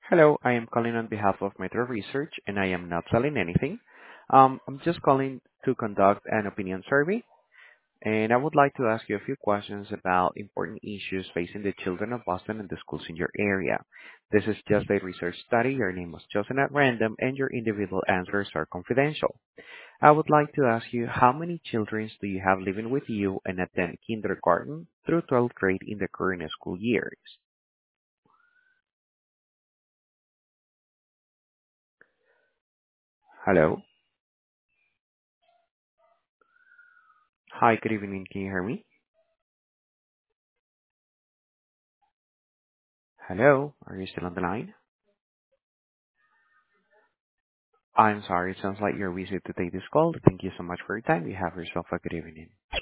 Hello, I am calling on behalf of Metro Research, and I am not selling anything. I'm just calling to conduct an opinion survey, and I would like to ask you a few questions about important issues facing the children of Boston and the schools in your area. This is just a research study. Your name was chosen at random, and your individual answers are confidential. I would like to ask you, how many children do you have living with you and attend kindergarten through 12th grade in the current school years? Hello? Hi, good evening. Can you hear me? Hello, are you still on the line? I'm sorry, it sounds like you're busy to take this call. Thank you so much for your time. You have yourself a good evening.